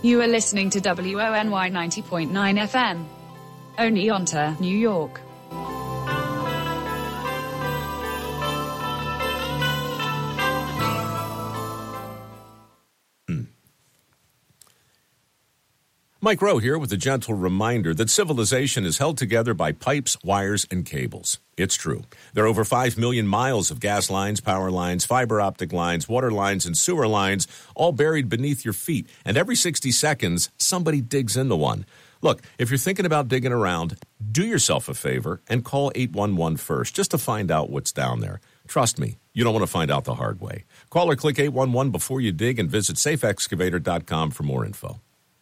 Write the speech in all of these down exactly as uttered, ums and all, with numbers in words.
You are listening to W O N Y ninety point nine F M. Oneonta, New York. Mike Rowe here with a gentle reminder that civilization is held together by pipes, wires, and cables. It's true. There are over five million miles of gas lines, power lines, fiber optic lines, water lines, and sewer lines, all buried beneath your feet. And every sixty seconds, somebody digs into one. Look, if you're thinking about digging around, do yourself a favor and call eight one one first just to find out what's down there. Trust me, you don't want to find out the hard way. Call or click eight one one before you dig and visit safe excavator dot com for more info.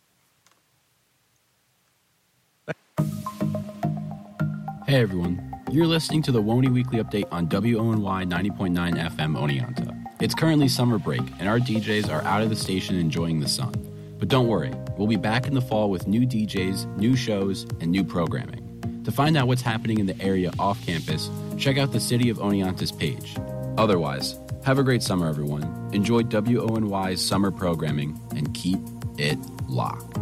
Hey everyone, you're listening to the Woney Weekly Update on W O N Y ninety point nine F M Oneonta. It's currently summer break, and our D Js are out of the station enjoying the sun. But don't worry, we'll be back in the fall with new D Js, new shows, and new programming. To find out what's happening in the area off campus, check out the City of Oneonta's page. Otherwise, have a great summer everyone, enjoy W O N Y's summer programming, and keep it locked.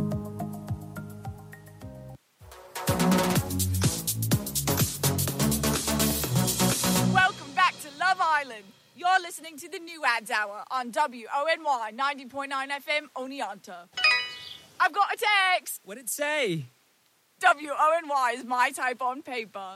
You're listening to the New Ads Hour on W O N Y ninety point nine F M Oneonta. I've got a text. What'd it say? W O N Y is my type on paper.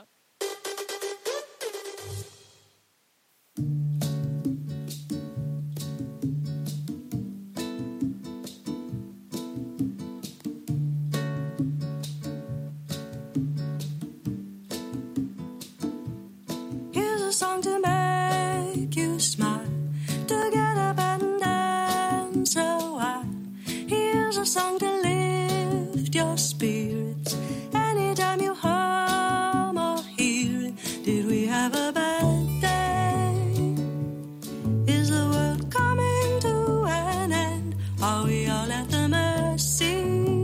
Here's a song to make you smile, to get up and dance a while. Here's a song to lift your spirits anytime you hum or hear it. Did we have a bad day? Is the world coming to an end? Are we all at the mercy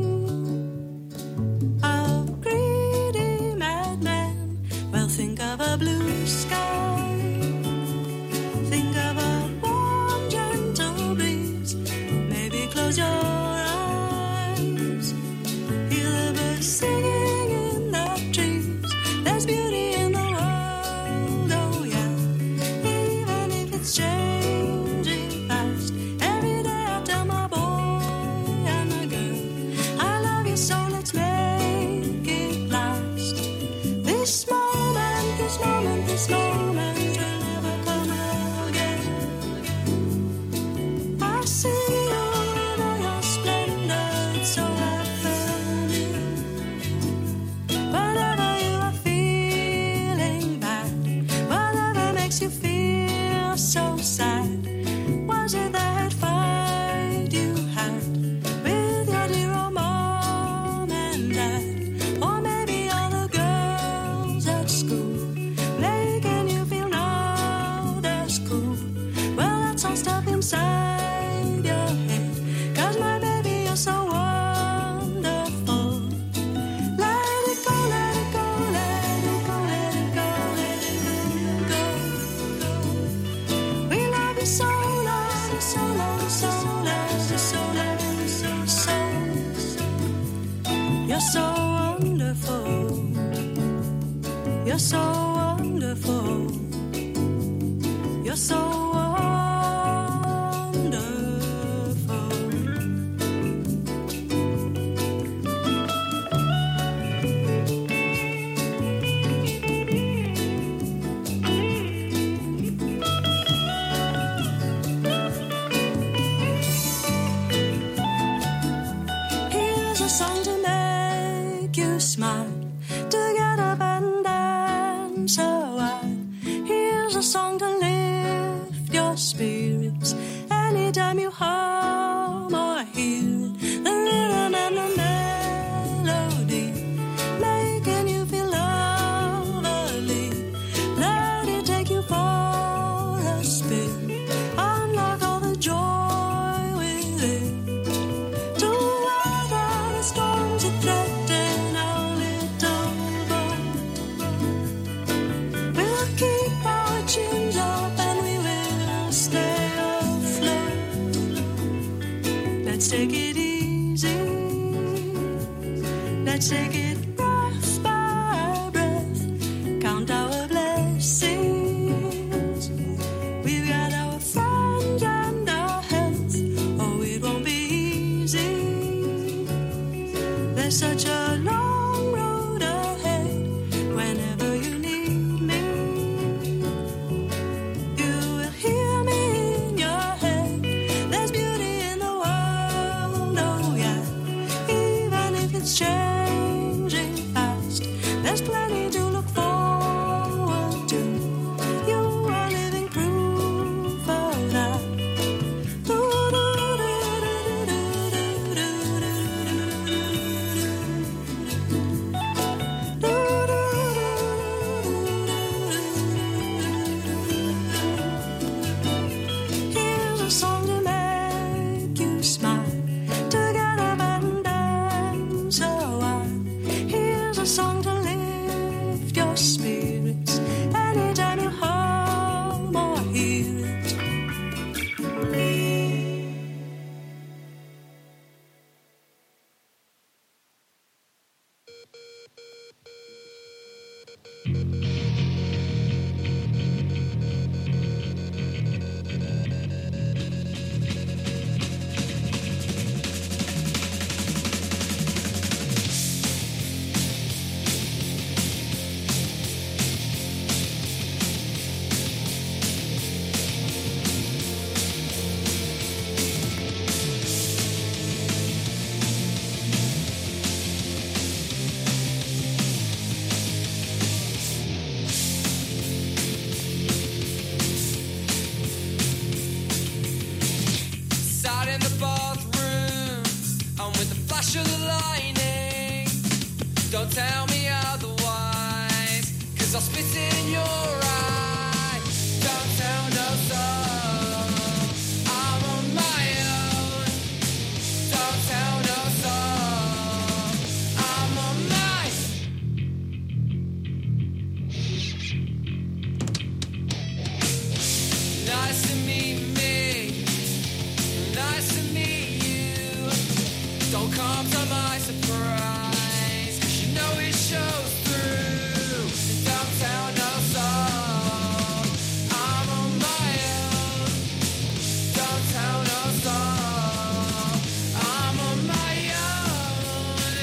of greedy madmen? Well, think of a blue sky. Close your eyes, hear the birds singing in the trees. There's beauty in the world, oh yeah, even if it's changing fast. Every day I tell my boy and my girl, I love you so let's make it last. This moment, this moment, this moment will never come again. I see you. So sad, was it that fight you had with your dear old mom and dad? Or maybe all the girls at school making you feel now that's cool. Well, that's all stuff inside your head, 'cause my baby, you're so wonderful. Let it go, let it go, let it go, let it go, let it go. So long, so long, so long, so long, so, so. You're so wonderful. You're so wonderful. You're so wonderful. Song to make you smile, to get up and dance a while. Here's a song to lift your spirits anytime you hum or hear it. The rhythm and the melody making you feel lovely. Let it take you for a spin, unlock all the joy within. Storms that threaten our little boat, we'll keep our chins up and we will stay afloat. Let's take it easy. take it breath by breath, count our blessings. We've got our friends and our health. Oh, it won't be easy. There's such a long road ahead. Whenever you need me, you will hear me in your head. There's beauty in the world, oh yeah. Even if it's changing fast, there's plenty to look forward to. You are living proof of that. Here's a song to make you smile, to get up and dance a while. Here's a song to lift your spirits anytime you hum or hear it. Sat in the bathroom, and with the flash of the lightning, don't tell me otherwise, cause I'll spit in your eye. Don't tell no soul, I'm on my own. Don't tell no soul, I'm on my Nice to meet me, nice to meet you. Don't come to my surprise, 'cause you know it shows through. Don't tell no soul, I'm on my own. Don't tell no soul, I'm on my own.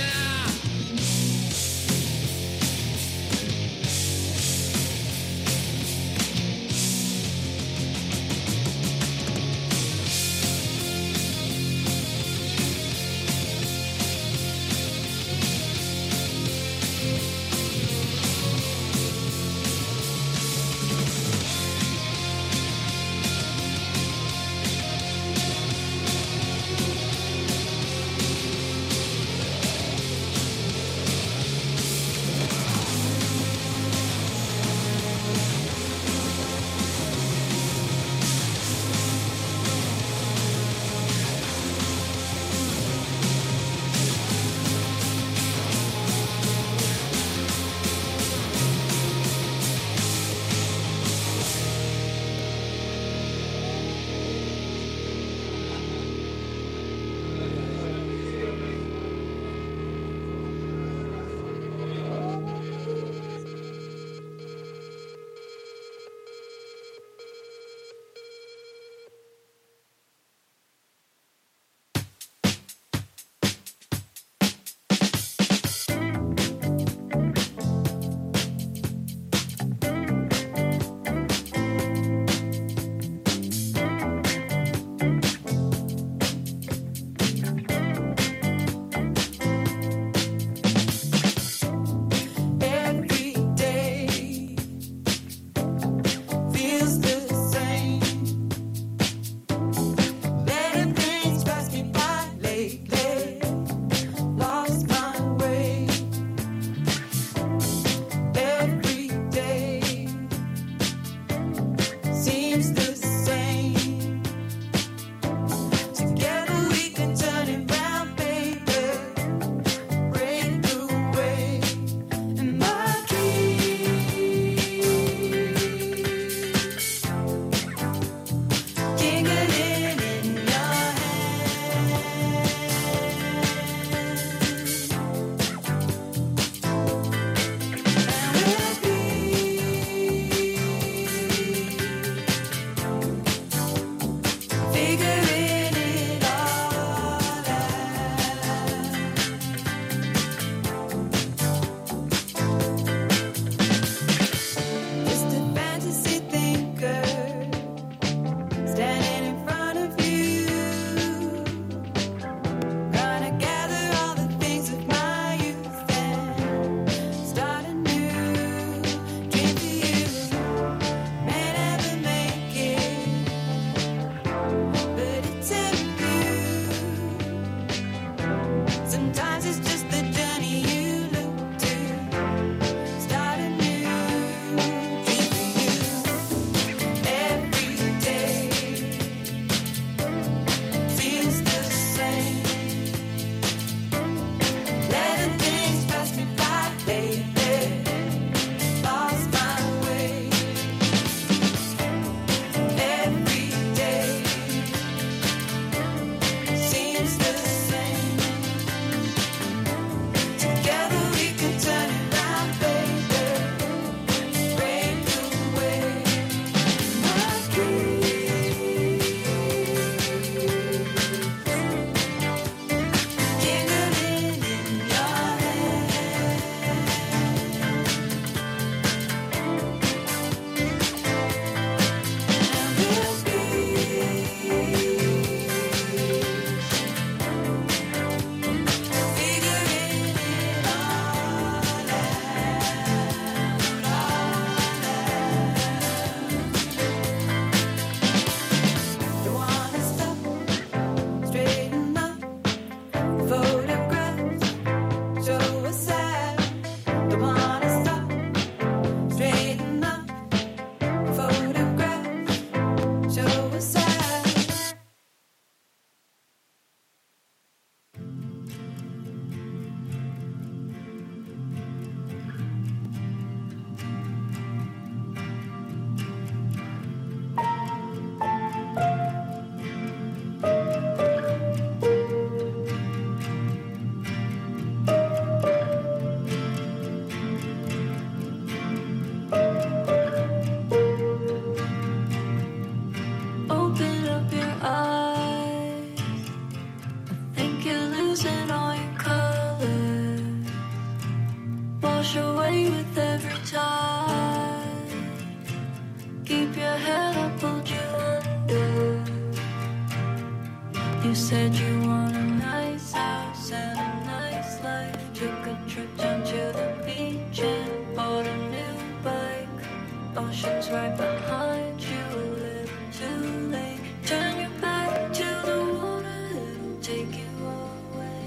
Said you want a nice house and a nice life. Took a trip down to the beach and bought a new bike. Ocean's right behind you, a little too late. Turn your back to the water, it'll take you away.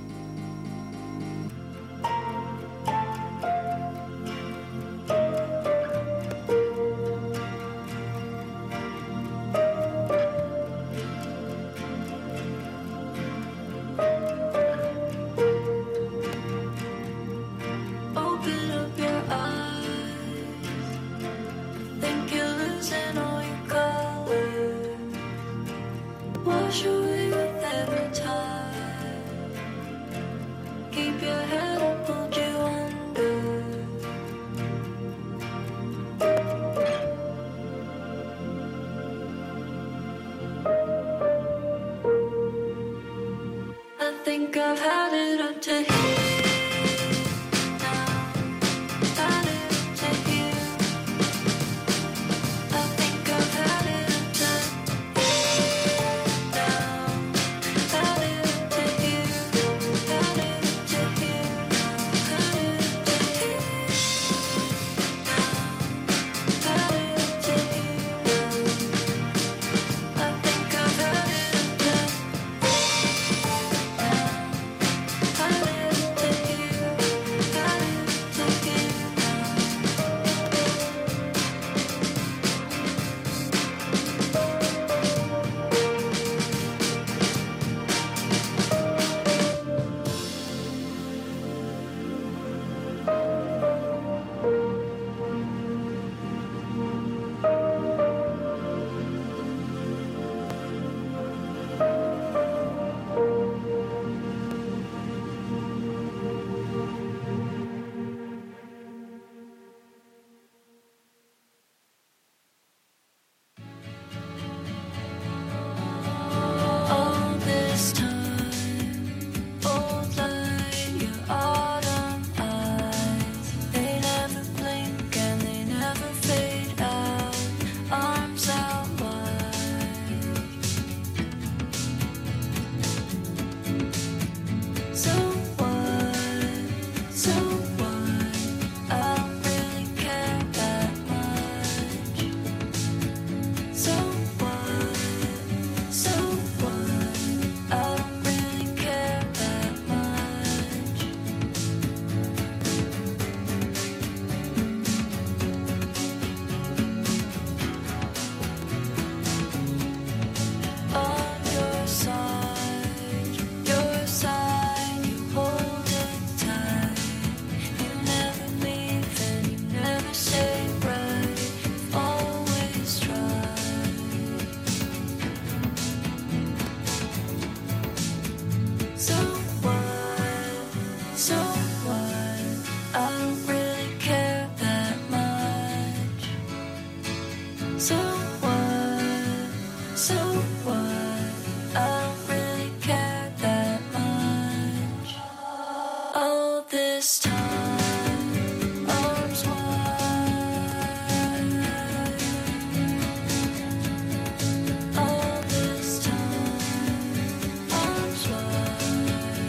Open up your eyes. Think you're losing all your color. Wash away with every tide. Keep your head up, hold you under. I think I've had it up to here. Had it up to here. I think I've had it up to now. Had it up to here. Had it up to here. Had it up to here. Had it up to here. I think I've had it up to now. Had it up to here. Had it up to here now. All this time, old like your autumn eyes. They never blink and they never fade out. Arms out wide. So what? So what? I don't really care that much. So what? So what? I don't really care that much. On your side, your side, you hold it tight. You never leave and you never say right. You've always tried. So what? So what? I don't really care that much. So what? So what? I don't really care that much. All this time, arms wide. All this time, arms wide.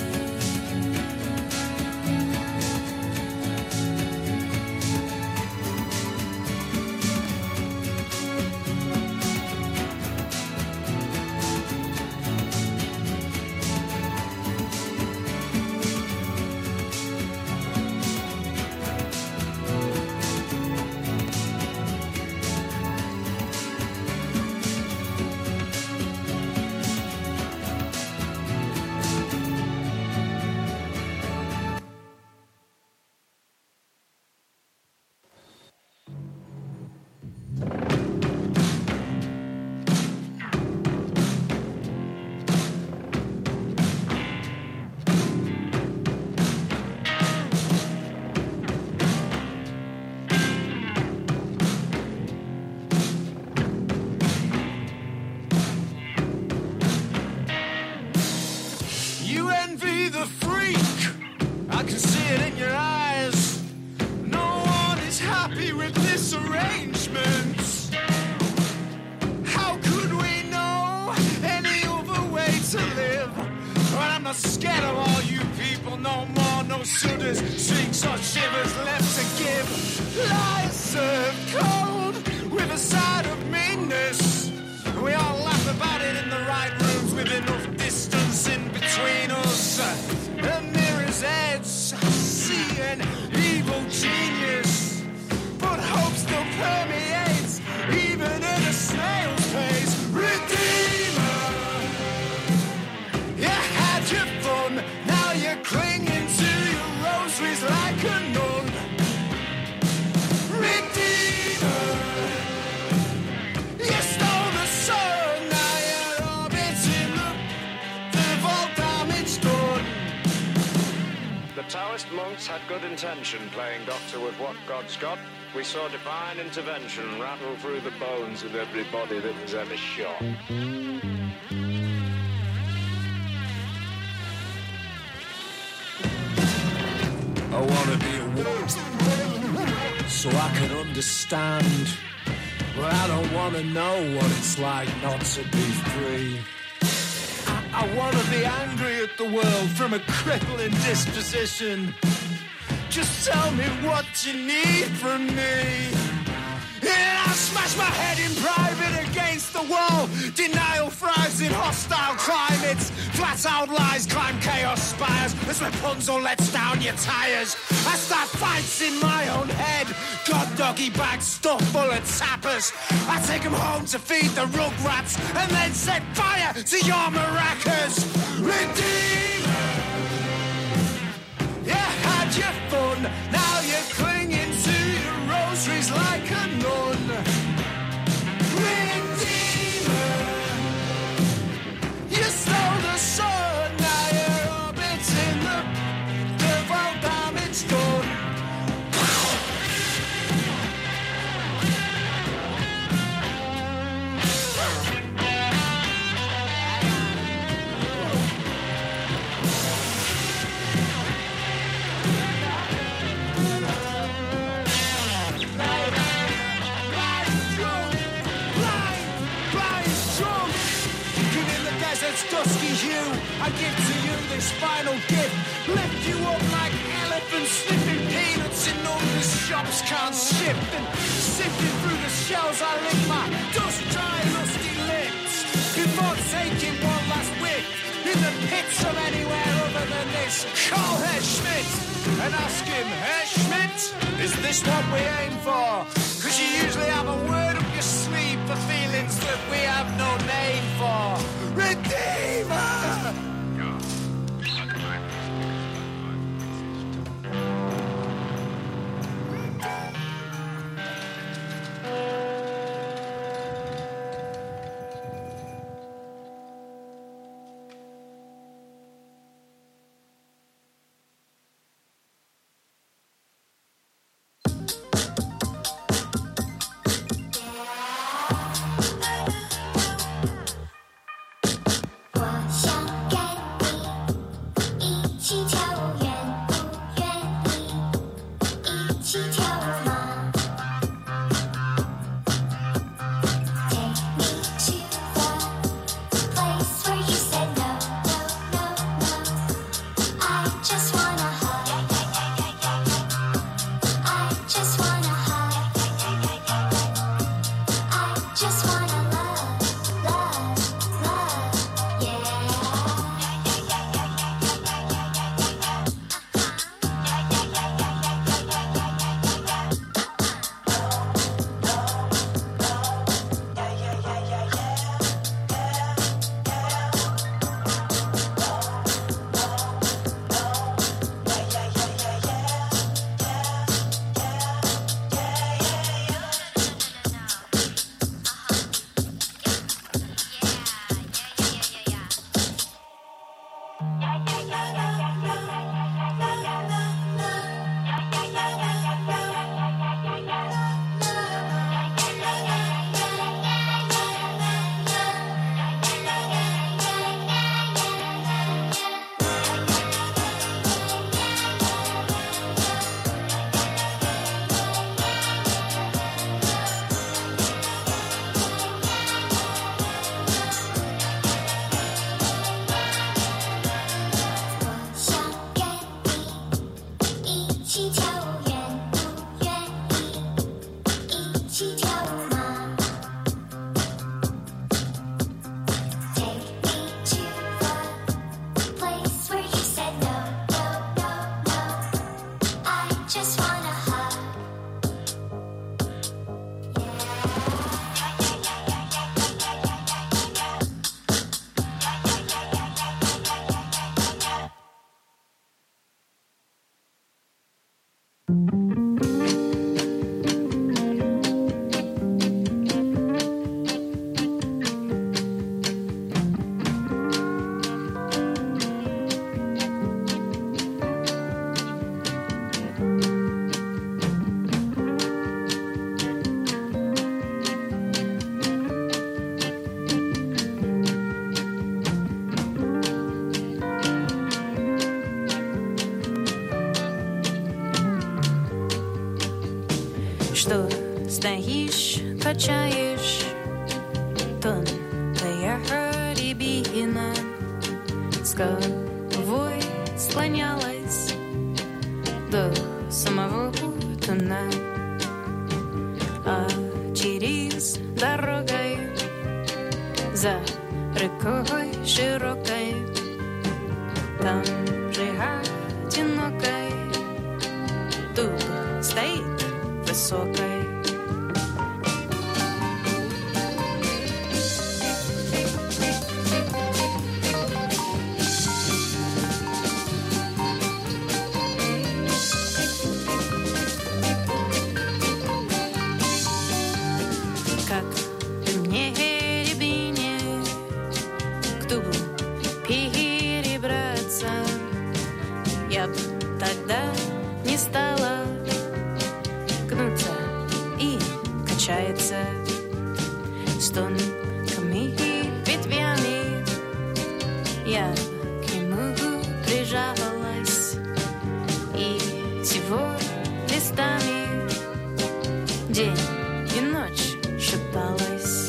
You envy the freak, I can see it in your eyes. No one is happy with this arrangement. How could we know any other way to live? not scared of all you people no more. No shudders, shrieks or shivers left to give. Lies served cold with a side of meanness. We all laugh about it in the right rooms with enough distance in between us. A mirror's edge, I see an evil genius, but hope still permeates even in a snail's pace. Redeemer, you had your fun, now you're clinging to your rosaries like a nun. Redeemer, you stole the sun, now you're orbiting the, the all damage done. The Taoist monks had good intention, playing doctor with what God's got. We saw divine intervention rattle through the bones of everybody that was ever shot. I wanna be a woman so I can understand, but I don't wanna know what it's like not to be free. I, I wanna be angry at the world from a crippling disposition. Just tell me what you need from me, and I'll smash my head in private against the wall. Denial thrives in hostile climates. Flat-out lies climb chaos spires as Rapunzel lets down your tires. I start fights in my own head. God doggy bags stuffed full of tappers. I take them home to feed the rugrats and then set fire to your maracas. Redeemer, you had your fun, now you're clinging to your rosaries like a nun. Redeemer, you stole the sun, now you're orbiting the, the world damage done. Desert's dusky hue, I give to you this final gift. Lift you up like elephants sniffing peanuts in numbers shops can't shift. And sifting through the shells I lick my dust dry rusty lips before taking one last whiff in the pits of anywhere other than this. Call Herr Schmidt and ask him, Herr Schmidt, is this what we aim for? Cause you usually have a word up your sleeve for feelings that we have no name for. Redeemer! стоишь, качаешь тонкая рябина, с головой склонялась до самого дна, а через дорогой за рекой широкой там же одинокой дуб стоит высокой. С тонкими ветвями я к нему прижалась, и всего листами день и ночь шепталась.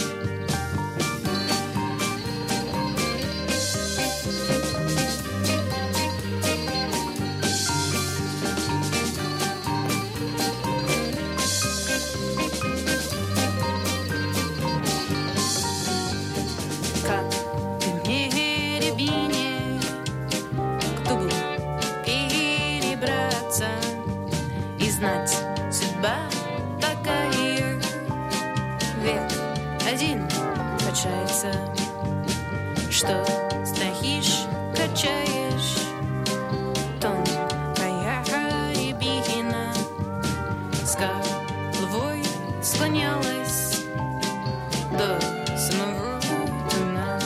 Что стоишь, качаешь тонкая рябина, с головой склонялась до самого дна.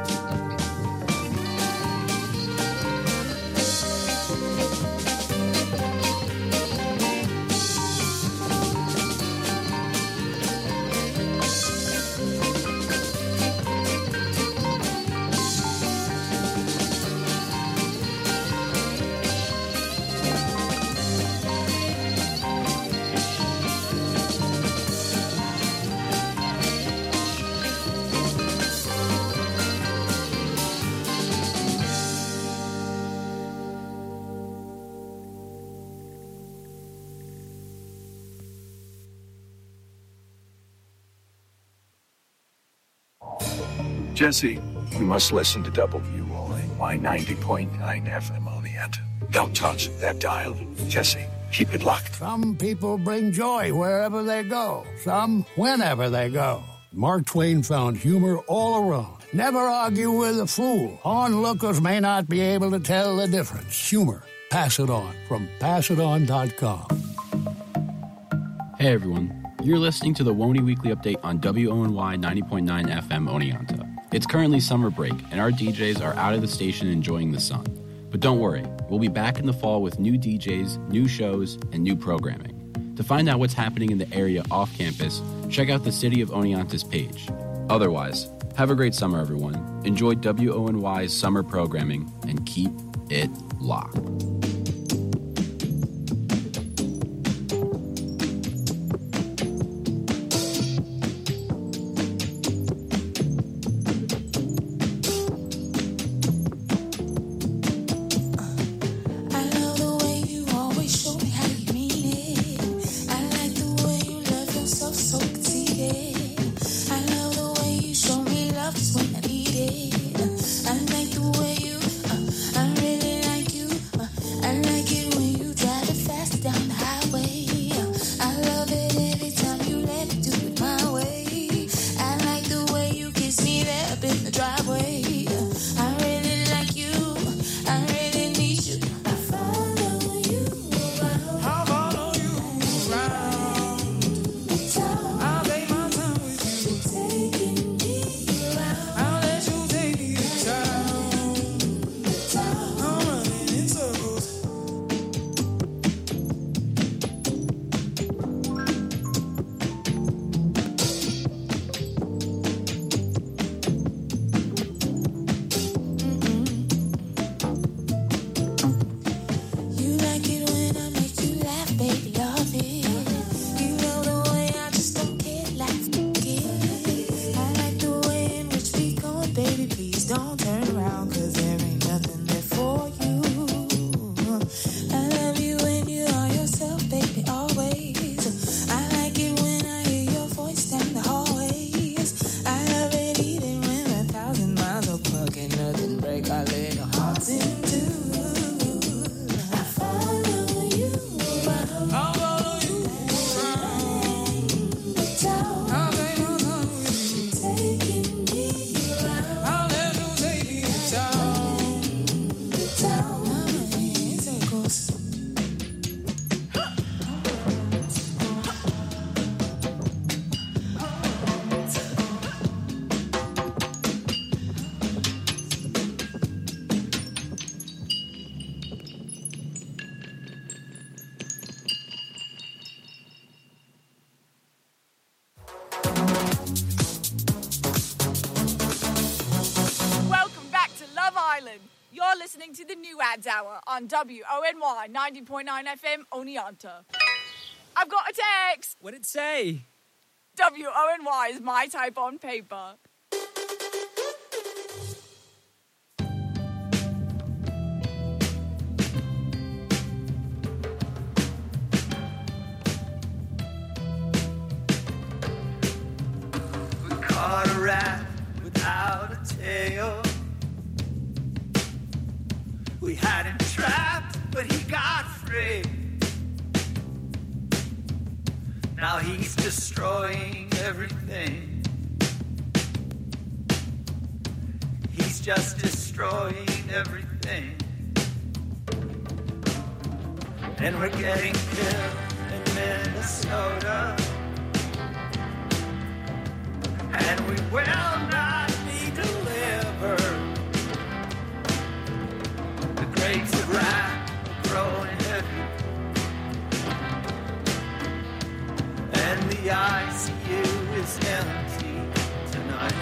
Jesse, you must listen to W O N Y ninety point nine F M on the end. Don't touch that dial, Jesse. Keep it locked. Some people bring joy wherever they go. Some whenever they go. Mark Twain found humor all around. Never argue with a fool. Onlookers may not be able to tell the difference. Humor. Pass it on from pass it on dot com. Hey everyone. You're listening to the Woney Weekly Update on W O N Y ninety point nine F M Oneonta. It's currently summer break, and our D Js are out of the station enjoying the sun. But don't worry, we'll be back in the fall with new D Js, new shows, and new programming. To find out what's happening in the area off campus, check out the City of Oneonta's page. Otherwise, have a great summer, everyone. Enjoy W O N Y's summer programming, and keep it locked. I'll take my time. listening to the New Ads Hour on W O N Y ninety point nine F M Oneonta. I've got a text. What'd it say? W O N Y is my type on paper. We caught a rat without a tail. We had him trapped, but he got free. Now he's destroying everything. He's just destroying everything. And we're getting killed in Minnesota. And we will not be delivered. The grapes of wrath are growing heavy. And the I C U is empty tonight.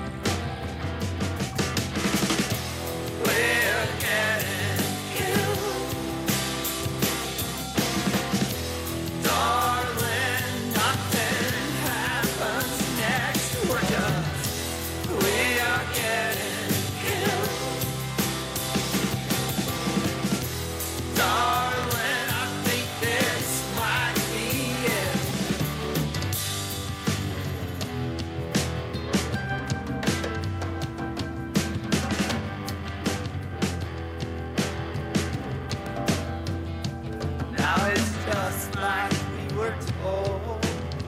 We're getting killed. Darling, nothing happens next. We're just, we are getting killed. Darling, I think this might be it. Now it's just like we were told.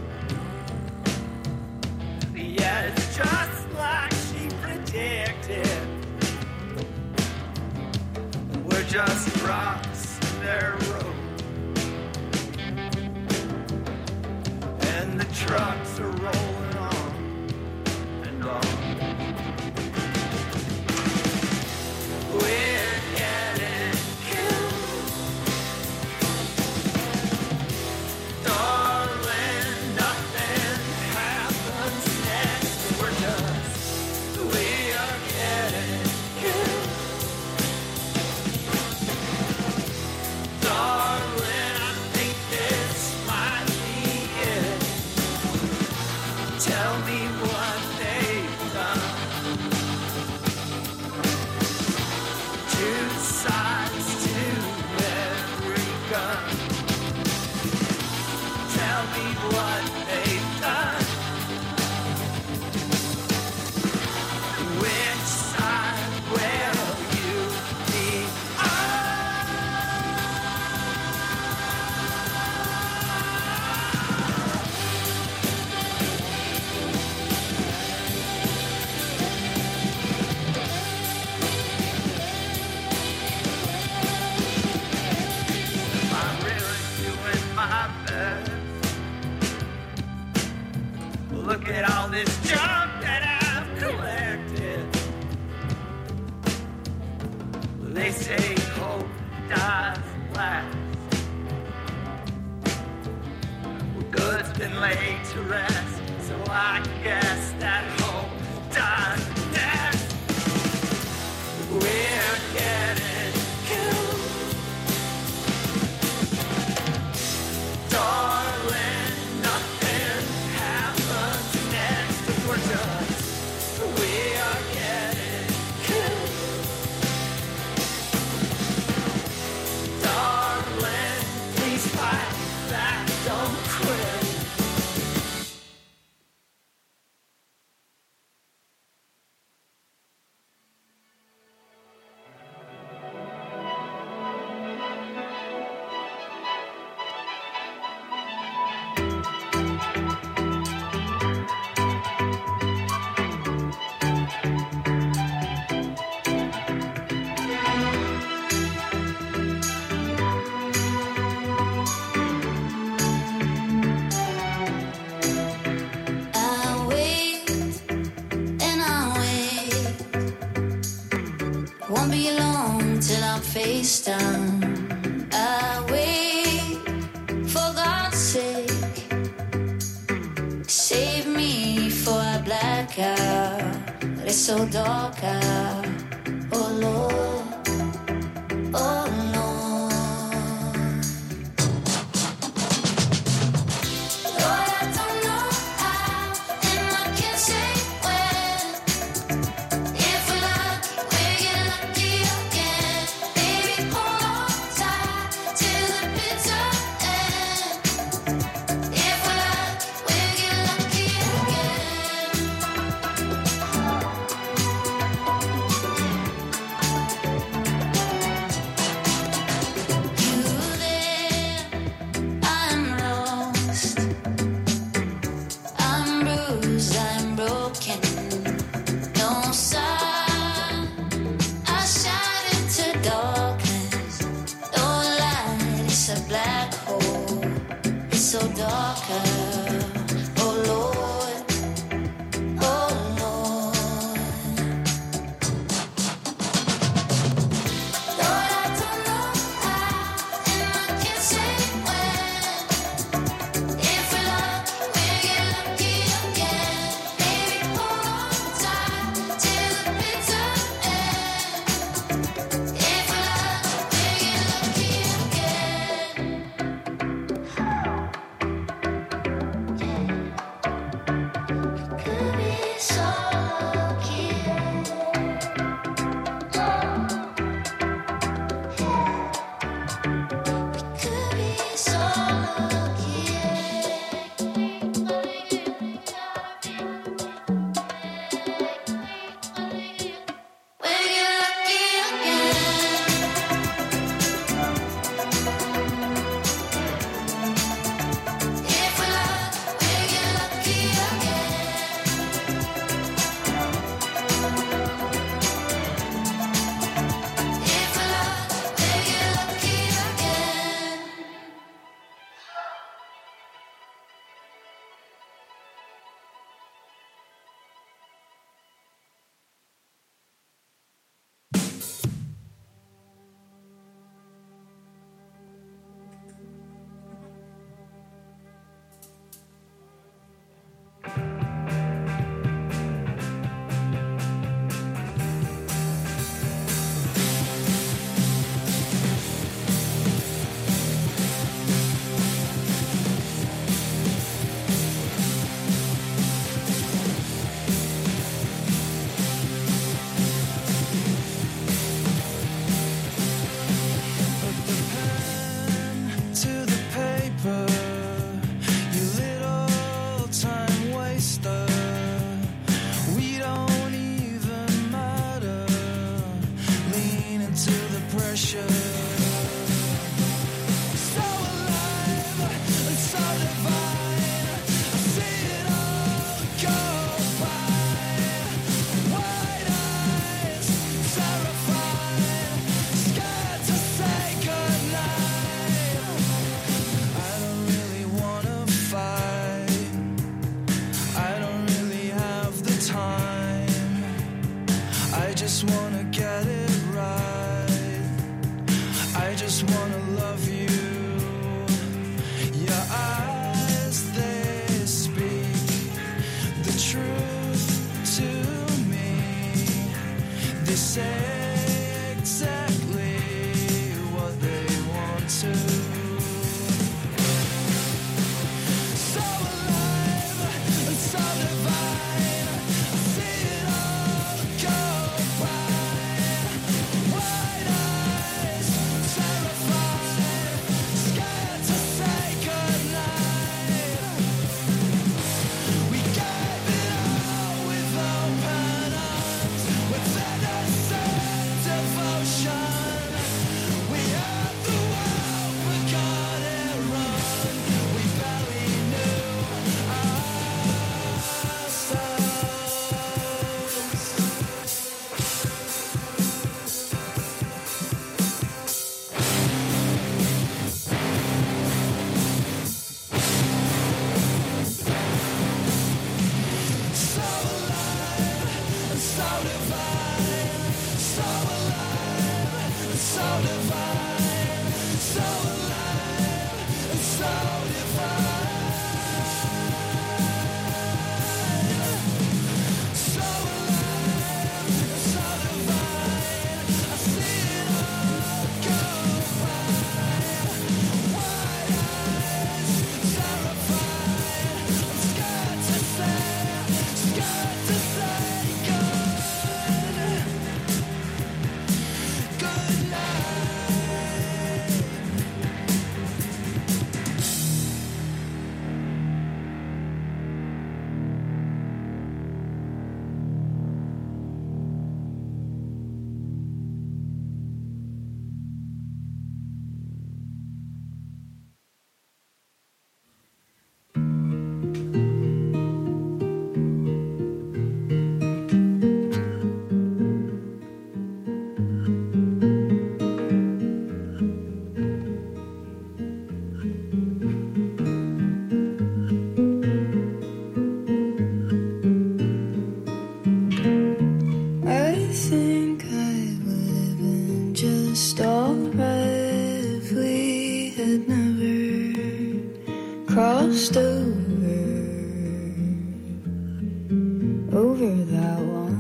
Yeah, it's just like she predicted. We're just rocks in their road. And the trucks are rolling on and on. We're getting killed. Darling, nothing happens next. We're just, we are getting killed. Darling, I think this might be it. Tell me what they've done. Two sides to every gun. Tell me what they've done. Which side will you be I'm really doing my best. Look at all this junk that I've collected. They say hope dies last. Well, good's been laid to rest, so I guess that hope dies next. We're getting killed. Darling, nothing happens next. We're just, we are getting killed. Darling, please fight back, don't quit. face down. I wait for God's sake. Save me before I black out. It's so dark out. Oh Lord. With open arms, with innocence. over that wine.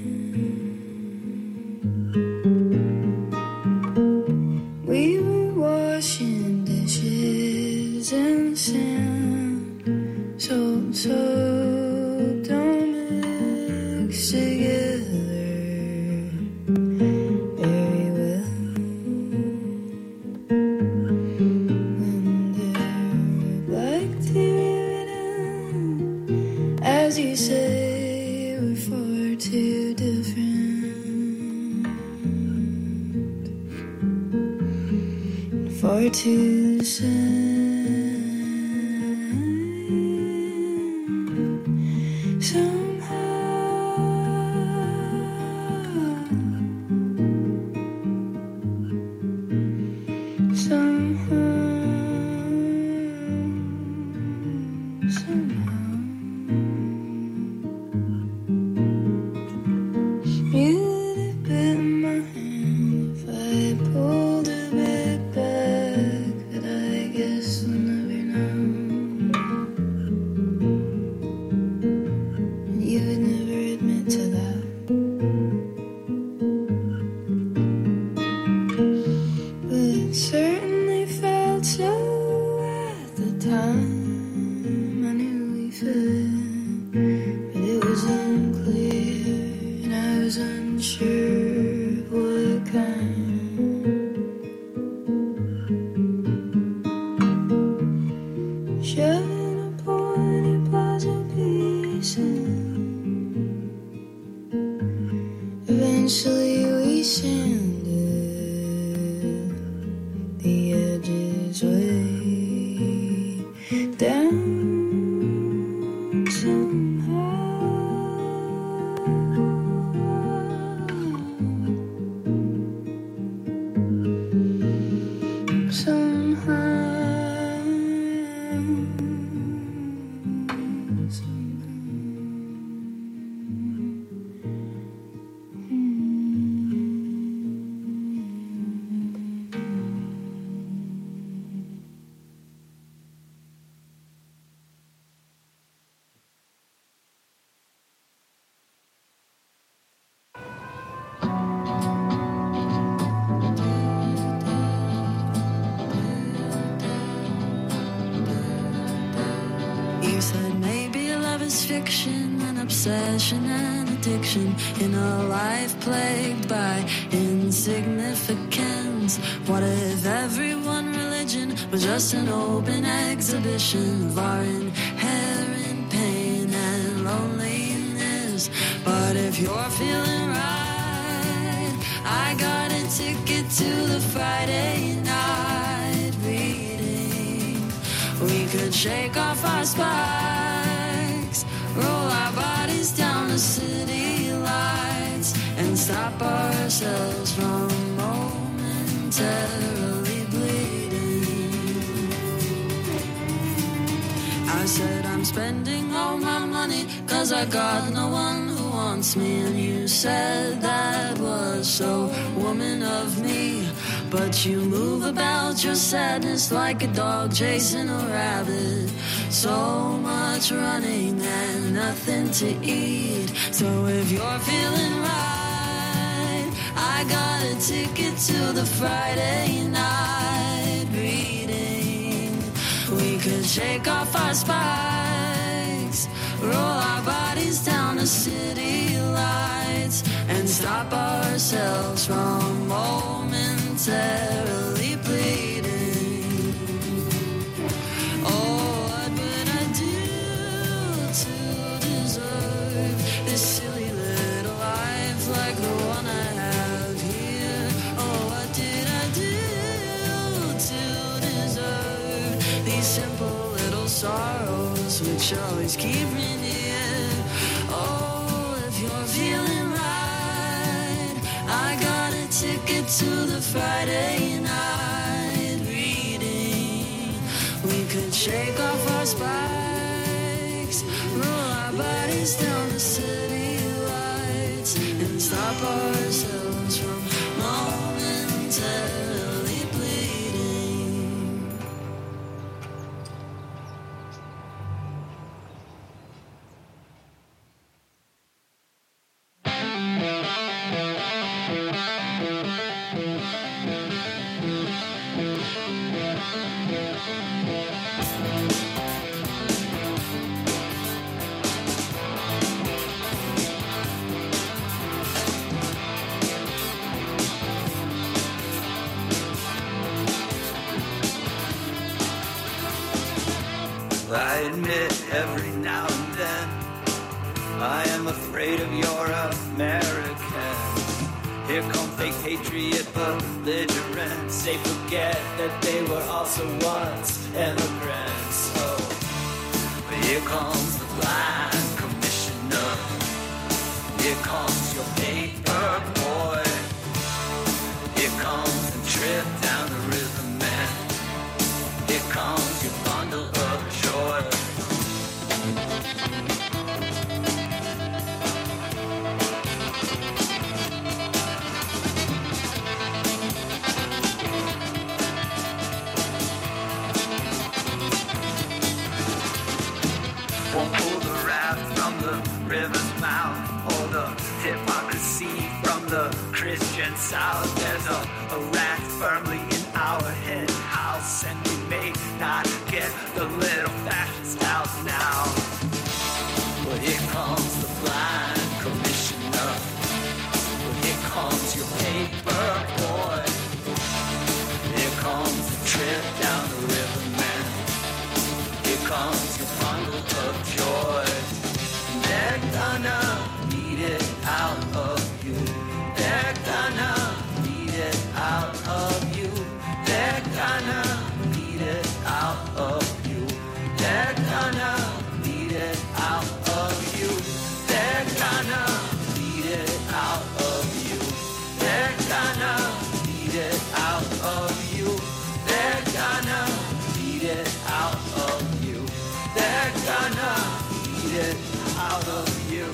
We were washing dishes in sand, salt, soap, don't mix together very well. When they're black tear as you say, we're far too different, far too the same. Eventually we sanded the edges way down obsession and addiction in a life plagued by insignificance. What if every one religion was just an open exhibition of our inherent pain and loneliness? But if you're feeling right, I got a ticket to the Friday night reading. We could shake off our spikes, roll our bodies down the city lights, and stop ourselves from momentarily bleeding. I said I'm spending all my money, cause I got no one who wants me. And you said that was so woman of me. But you move about your sadness like a dog chasing a rabbit. So much running and nothing to eat. So if you're feeling right, I got a ticket to the Friday night reading. We could shake off our spikes, roll our bodies down the city lights, and stop ourselves from momentarily bleeding. Oh, what would I do to deserve this silly little life like the one I have here? Oh, what did I do to deserve these simple little sorrows which always keep me near? Oh, if you're feeling right, I got a ticket to the Friday night reading. We could shake off our spikes, roll our bodies down the city lights, and stop ourselves from momentarily bleeding. I admit every now and then I am afraid of your American. Here come fake patriot belligerents. They forget that they were also once immigrants. Oh, but here comes the blind commissioner. Here comes your paper boy. Here comes the trip down the river, man. Here comes your bundle of joy. Won't pull the raft from the river's mouth, or the hypocrisy from the Christian South. There's a, a rat firmly in our hen house, and we may not get the little fascist out now. But here comes the blind commissioner. But here comes your paper boy. Here comes the trip down the river, man. Here comes your bundle of joy. They're gonna need it out of you. They're gonna need it out of you. They're gonna need it out of you. They're gonna need it out of you. They're gonna need it out of you. They're gonna need it out of you. They're gonna need it out of you. They're gonna need it out of you.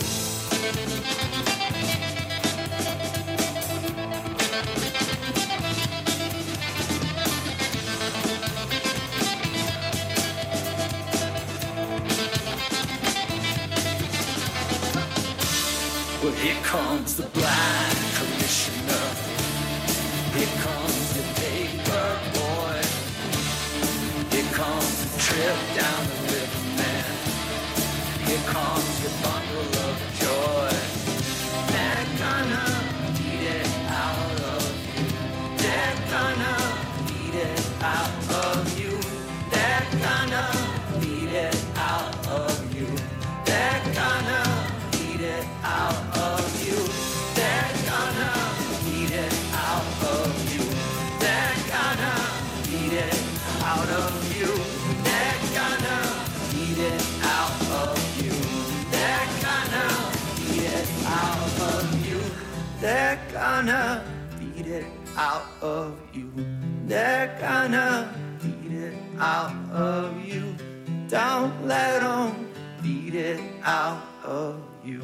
Well, here comes the blind commissioner. Here comes the paper boy. Here comes the trip down the river, man. Here comes your bundle of joy. They're gonna need it out of you. They're gonna need it out of you. They're gonna need it out of you. They're gonna need it out of you. They're gonna need it out of you. They're gonna need it out of you. They're gonna need it out of you. They're gonna need it out of you. They're gonna need it out of you. They're gonna need it out of you. Don't let them beat it out of you.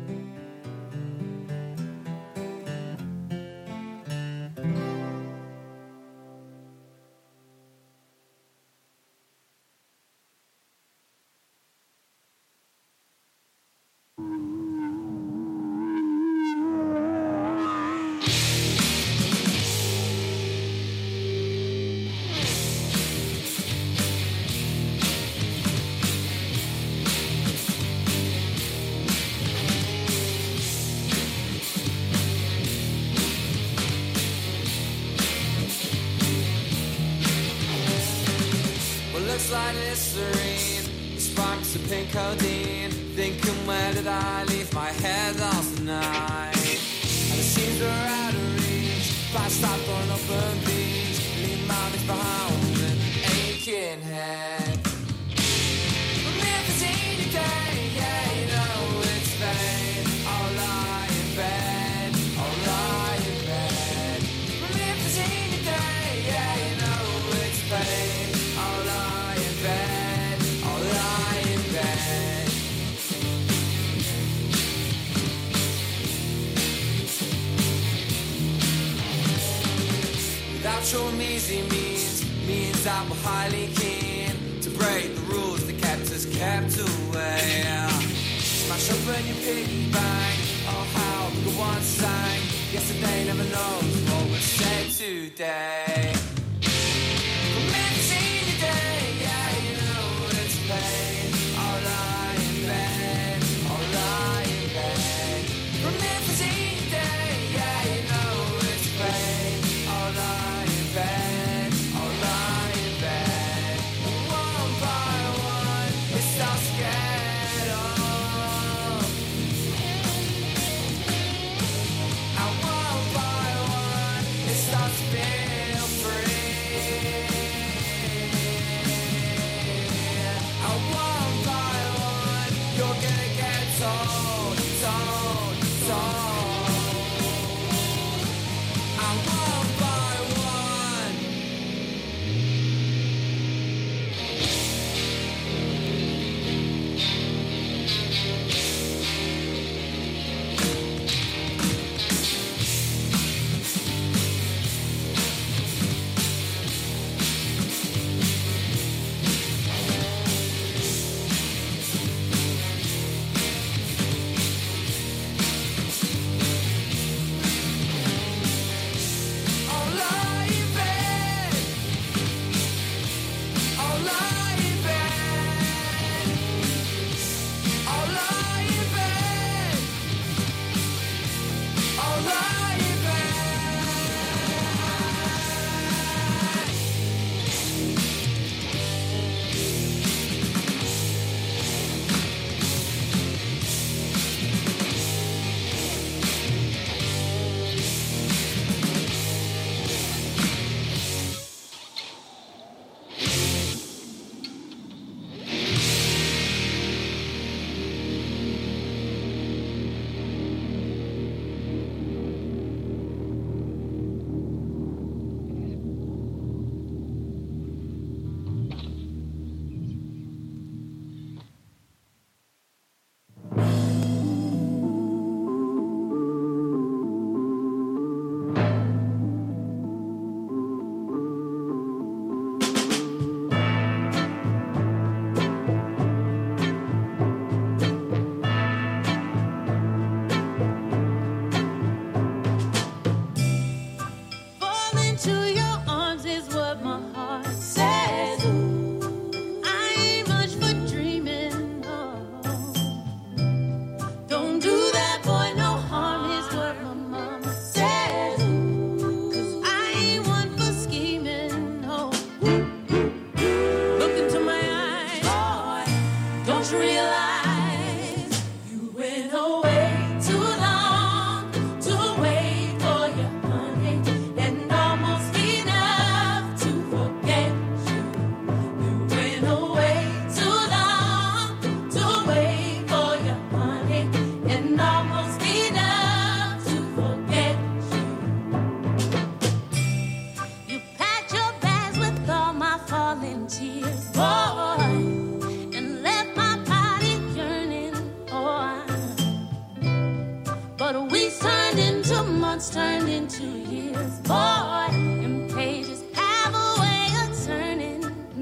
Like Listerine, sparks of pink codeine. Thinking, where did I leave my head last night? And it seems we're out of reach. If I stop on open beach, leave my legs behind with an aching head. Remember any day, yeah, you know it's vain. I'll lie in bed, I'll lie in bed. Remember any day, yeah, you know it's vain. I'll lie in bed, I'll lie in bed. Without your easy means, means that we're highly keen to break the rules that kept us kept away. Smash open your piggy bank, oh how the good one sang. Yesterday never knows what was said today. One by one, told, told, told. And one by one. Fall into your arms is what my heart says. I ain't much for dreaming. No. Don't do that, boy, no harm is what my mama says. 'Cause I ain't one for scheming. No. Look into my eyes, boy. Don't you realize you went away too long to wait for your honey, and almost enough to forget you. You went away too long to wait for your honey, and almost enough to forget you. You packed your bags with all my falling tears, boy, and left my body yearning. Oh, I- but weeks turned into months, turned into years, boy, and pages have a way of turning.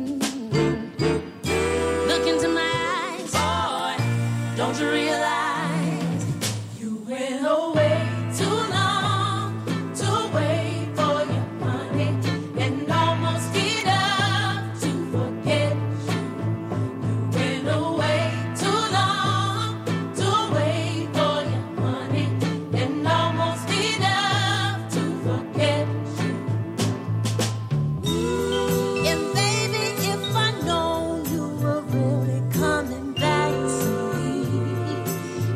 Look into my eyes, boy, don't you realize you went away too long to wait for your honey, and almost enough to forget you. You went away too long to wait for your honey, and almost enough to forget you. And baby, if I'd known you were really coming back to me,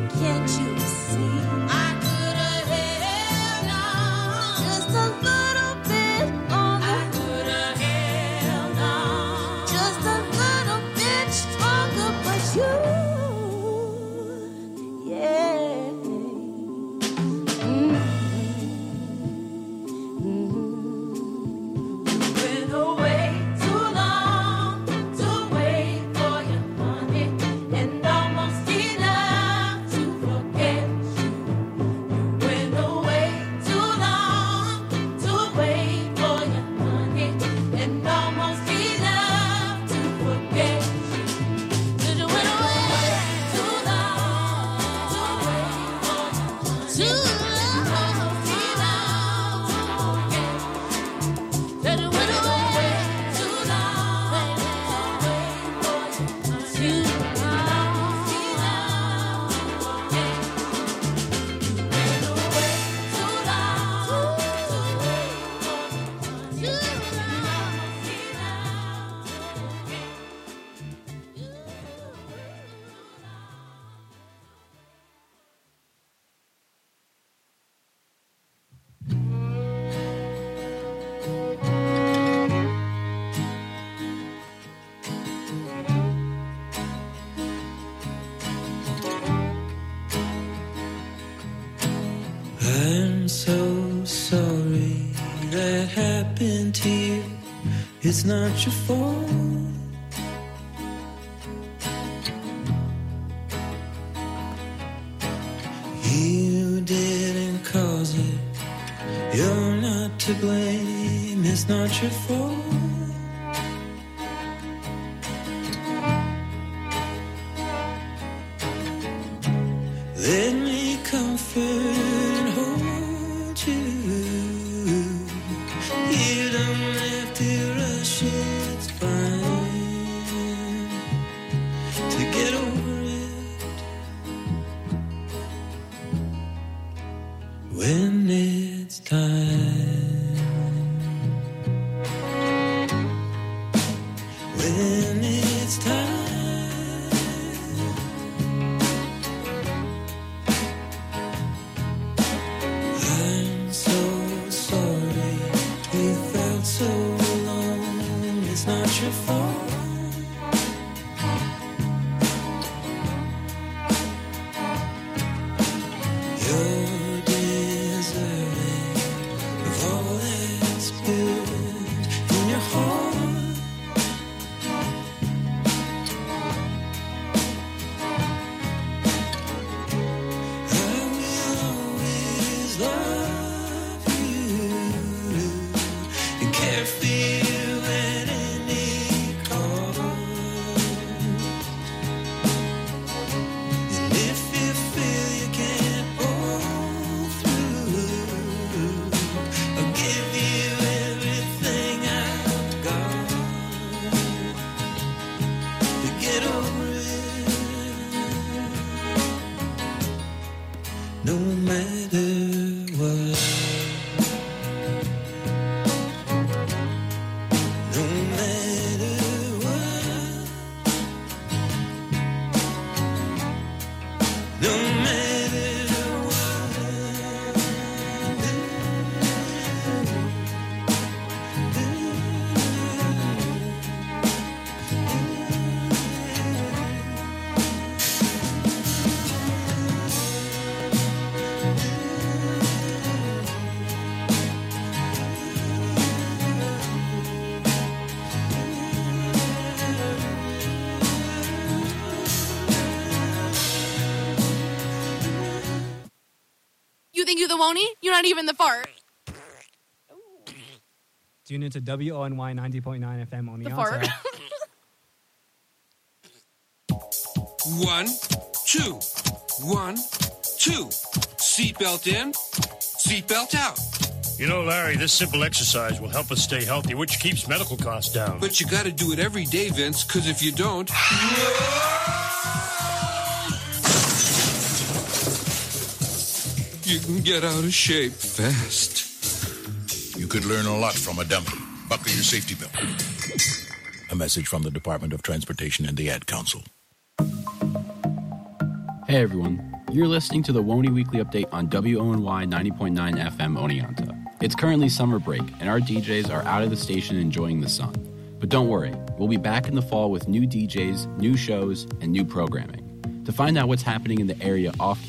it's not your fault. You didn't cause it. You're not to blame. It's not your fault. Let me comfort and hold you. You don't have to rush it. It's fine to get over it when it's time. When it's time. I'm so sorry we felt so alone. It's not your fault. You're deserving of all that's good in your heart. I will always love you and care for you at any cost. And if you feel you can't pull through, I'll give you everything I've got to get over it, no matter what. No matter what. No matter You think you're the Wony? You're not even the fart. Tune into W O N Y ninety point nine F M on the The fart. answer. One, two, one, two. Seatbelt in, seatbelt out. You know, Larry, this simple exercise will help us stay healthy, which keeps medical costs down. But you gotta do it every day, Vince, because if you don't... you can get out of shape fast. You could learn a lot from a dummy. Buckle your safety belt. A message from the Department of Transportation and the Ad Council. Hey everyone, you're listening to the Wony Weekly Update on W O N Y ninety point nine F M Oneonta. It's currently summer break, and our D Js are out of the station enjoying the sun. But don't worry, we'll be back in the fall with new D Js, new shows, and new programming. To find out what's happening in the area off